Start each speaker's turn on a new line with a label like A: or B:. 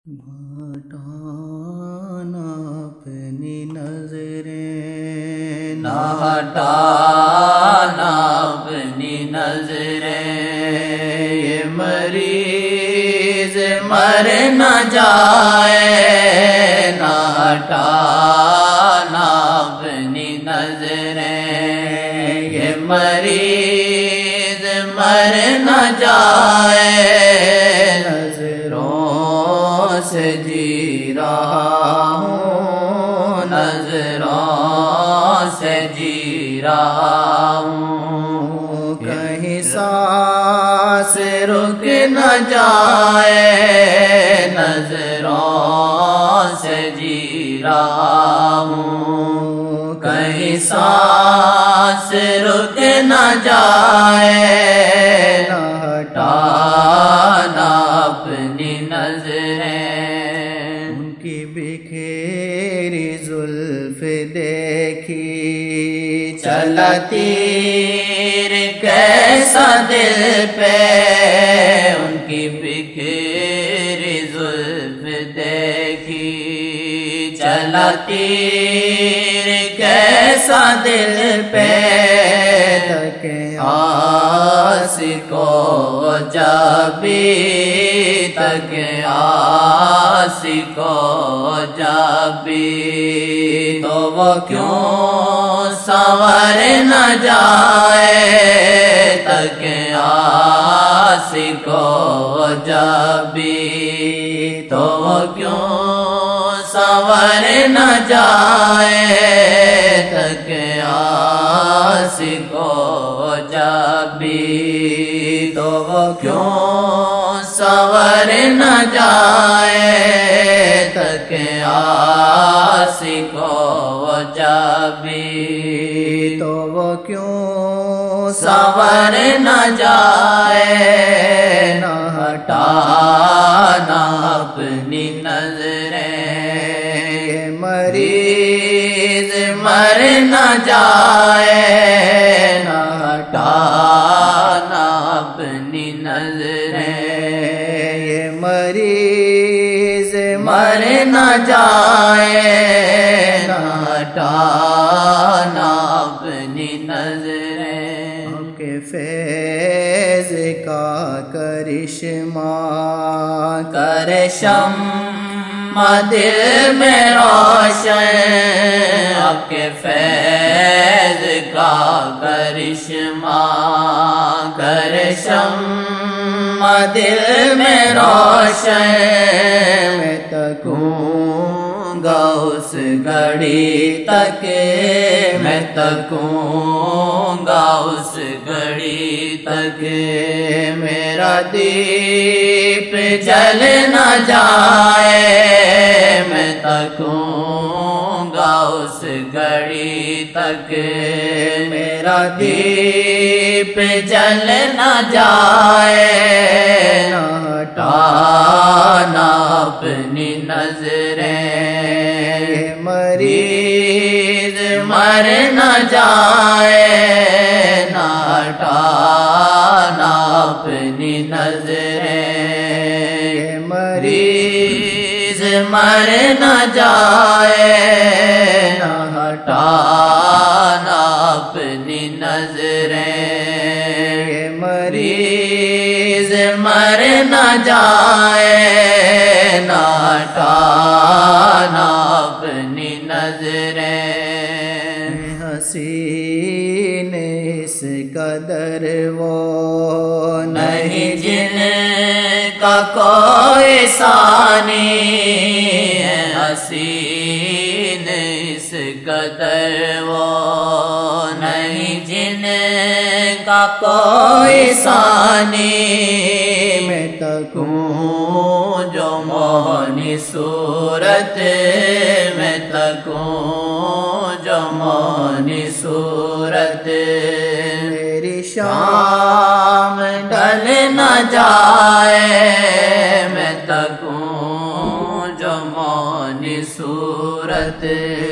A: ہٹانا اپنی نظریں،
B: نہ ہٹانا اپنی نظریں، یہ مریض مر نہ جائے، نہ ہٹانا اپنی نظریں، یہ مریض مر نہ جائے، نظروں سے جی رہا ہوں، نظروں سے جی رہا ہوں،
A: کہیں سانس
B: رک نہ جائے، نظروں سے جی رہا ہوں، کہیں سانس رک نہ جائے، نہ ہٹانا اپنی نظریں،
A: ان کی بکھیری زلف دیکھی
B: چلا تیر کیسا دل پہ، ان کی بکھیری زلف دیکھی چلا تیر کیسا دل پہ، تک آس کو جبی، تک آس کو جبی، تو وہ کیوں سنور نہ جائے، تک آس کو جبی، تو وہ کیوں سنور نہ جائے، تک آس کو جبی، تو وہ کیوں سنور نہ جائے، تک آس کو جبی،
A: تو وہ کیوں
B: سنور نہ جائے، نہ ہٹانا اپنی نظریں، یہ مریض مر نہ جائے، نہ ہٹانا اپنی نظریں،
A: یہ مریض
B: مر نہ جائے، نہ ہٹانا اپنی نظریں،
A: آپ کے فیض کا کرشمہ
B: کرشم دل میں روشن، آپ کے فیض کا کرشمہ کرشم دل میں روشن، میں تکوں گا اس گھڑی تک، میں تکوں گا اس گھڑی تک، میرا دیپ جل نہ جائے، میں تکوں گا اس گھڑی تک، میرا دیپ جل نہ جائے، نہ ہٹانا اپنی نظریں، یہ مریض مر نہ جائے، نہ ہٹانا اپنی نظریں، یہ مریض مر نہ جائے، نہ ہٹانا اپنی نظریں، یہ مریض مر نہ جائے، نہ ہٹانا اپنی نظریں،
A: حسین اس قدر وہ
B: نہیں جن کا کوئی ثانی ہے، حسین اس قدر وہ نہیں جن کا کوئی ثانی، میں تکوں جو موہنی صورت، میں تکوں جو موہنی صورت،
A: میری
B: شام ڈل نہ جائے، میں تکوں جو موہنی صورت،